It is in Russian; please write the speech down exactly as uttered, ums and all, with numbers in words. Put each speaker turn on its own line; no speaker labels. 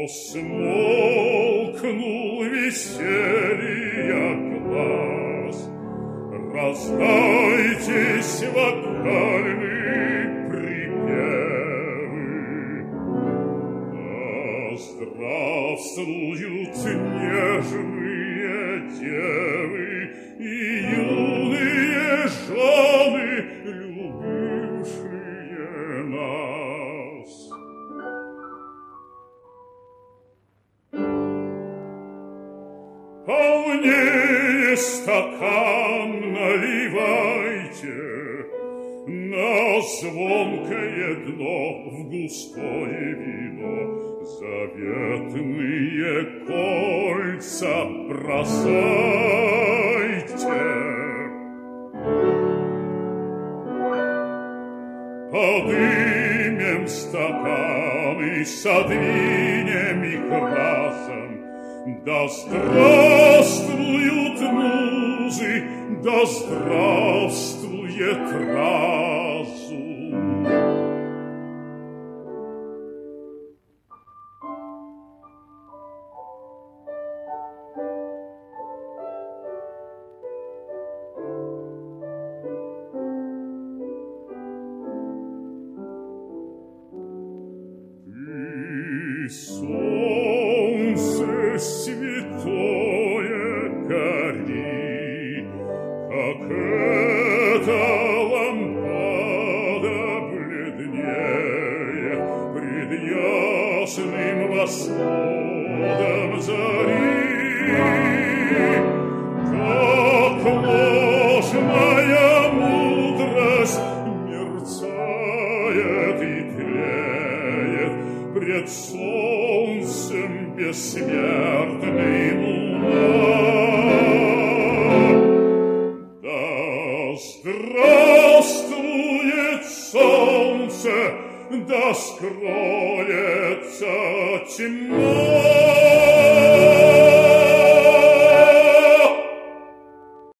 смолкнул веселья глаз. Раздайтесь вокальные припевы. Да здравствуют нежные девы и юные жены, любившие нас. Полнее стакан наливайте, на звонкое дно в густое вино заветные кольца бросайте. Подымем стаканы, содвинем их разом. Да здравствуют музы, да здравствует разум. И солнце святое гори, как эта лампада бледнеет пред ясным восходом зари. Как ложная мудрость мерцает и тлеет пред солнцем бессмертной луна. Да здравствует солнце, да скроется тьма.